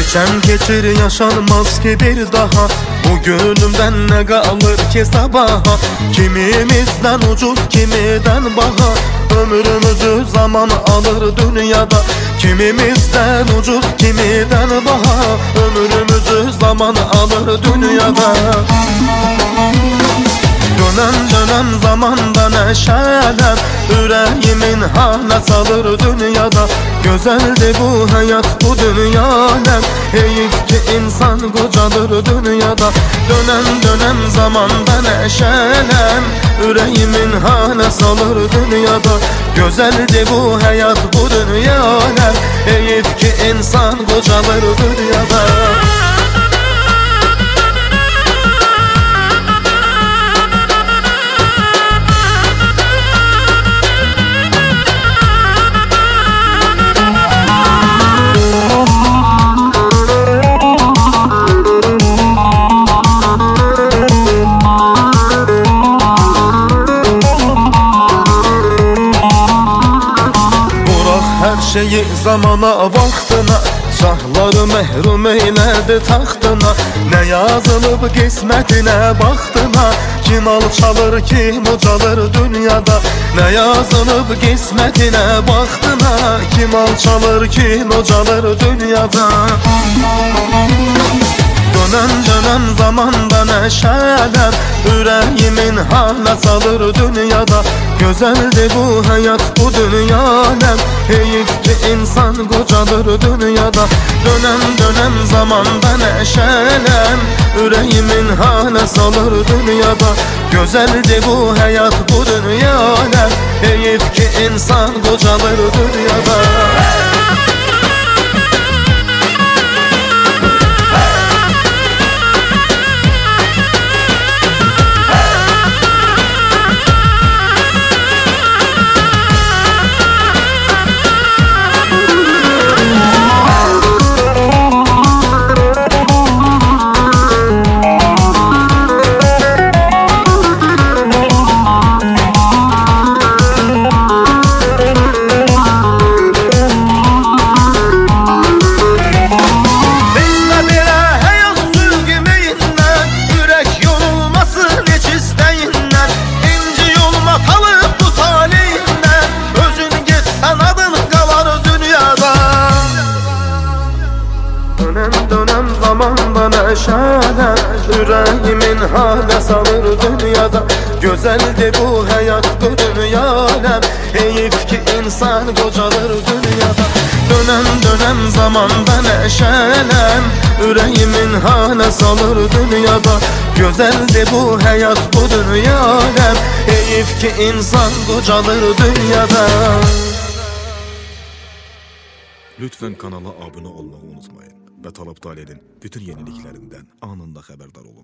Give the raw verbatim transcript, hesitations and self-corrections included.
Geçen geçir yaşanmaz ki bir daha, bugünümden ne kalır ki sabaha? Kimimizden ucuz kimiden baha, ömrümüzü zaman alır dünyada. Kimimizden ucuz kimiden baha, ömrümüzü zaman alır dünyada. Dönem dönem zamanda neşelen, yüreğimin hale salır dünyada. Güzeldi bu hayat bu dünyanem, heyif ki insan kocalır dünyada. Dönem dönem zamanda neşelen, yüreğimin hale salır dünyada. Güzeldi bu hayat bu dünyanem, heyif ki insan kocalır dünyada. Her şeyi zamana vaktına, şahları mehrum eyledi tahtına. Ne yazılıp kısmetine baktına, kim alçalır kim ucalır dünyada. Ne yazılıp kısmetine baktına, kim alçalır kim ucalır dünyada. Dönem dönem zamanda neşelen, yüreğimin hale salır dünyada. Güzeldi bu hayat bu dünyanem, heyif ki insan kocalır dünyada. Dönem dönem zamanda neşelen, yüreğimin hale salır dünyada. Güzeldi bu hayat bu dünyanem, heyif ki insan kocalır dünyada. Dönem dönem zamanda neşelen, yüreğimin hale salır dünyada. Güzeldi bu hayat bu dünyanem, heyif ki insan kocalır dünyada. Dönem dönem zamanda neşelen, yüreğimin hale salır dünyada. Güzeldi bu hayat bu dünyanem, heyif ki insan kocalır dünyada. Lütfen kanala abone olmayı unutmayın ve taraftar edin. Bütün yeniliklerinden anında haberdar olun.